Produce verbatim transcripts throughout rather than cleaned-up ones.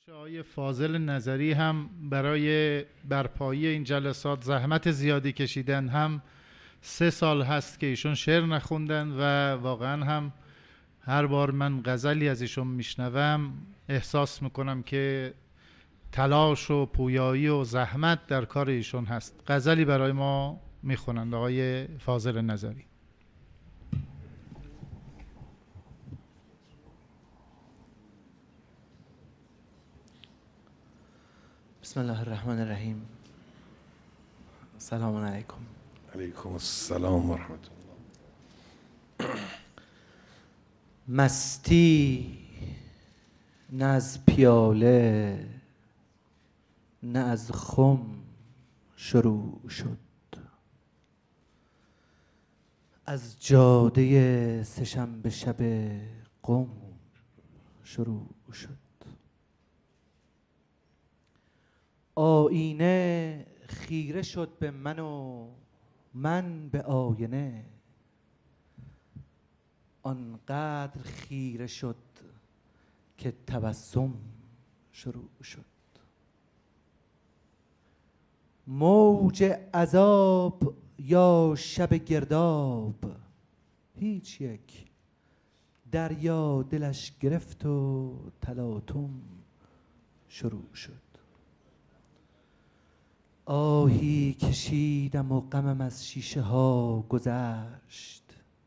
آقای فاضل نظری هم برای برپایی این جلسات زحمت زیادی کشیدن. هم سه سال هست که ایشون شعر نخوندن و واقعا هم هر بار من غزلی از ایشون میشنوم احساس میکنم که تلاش و پویایی و زحمت در کار ایشون هست. غزلی برای ما میخونند آقای فاضل نظری. بسم الله الرحمن الرحیم. سلام علیکم. علیکم السلام و رحمت الله. مستی نه از پیاله نه از خم شروع شد، از جاده سه‌شنبه شب قم شروع شد. آینه خیره شد به من و من به آینه، آنقدر خیره شد که تبسم شروع شد. موج عذاب یا شب گرداب، هیچ یک دریا دلش گرفت و تلاطم شروع شد. آهی کشیدم و غمم از شیشه ها گذشت،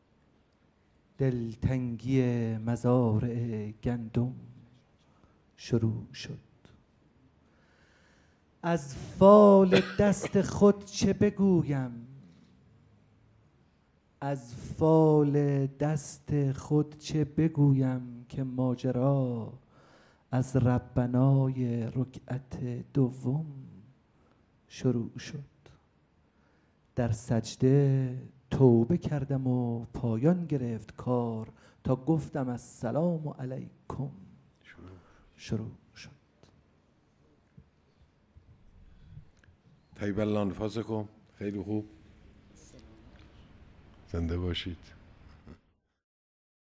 دلتنگی مزارع گندم شروع شد. از فال دست خود چه بگویم، از فال دست خود چه بگویم که ماجرا از ربنای رکعت دوم شروع شد. در سجده توبه کردم و پایان گرفت کار، تا گفتم السلام علیکم شروع شد. طیب الله انفاسکم. خیلی خوب، زنده باشید.